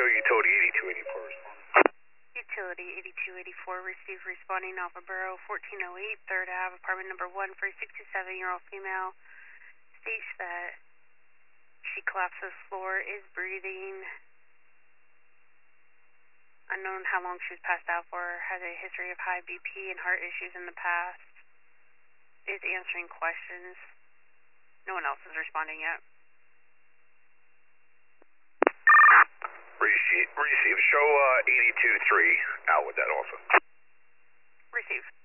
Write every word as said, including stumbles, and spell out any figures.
show utility eighty-two eighty-four. Utility eighty-two eighty-four, receive responding Alpha Borough fourteen oh eight, third Ave, apartment number one for a sixty-seven-year-old female. States that she collapsed to the floor, is breathing. Unknown how long she was passed out for, has a history of high B P and heart issues in the past. Is answering questions. No one else is responding yet. Receive, receive. Show uh, eighty-two three out with that also. Receive.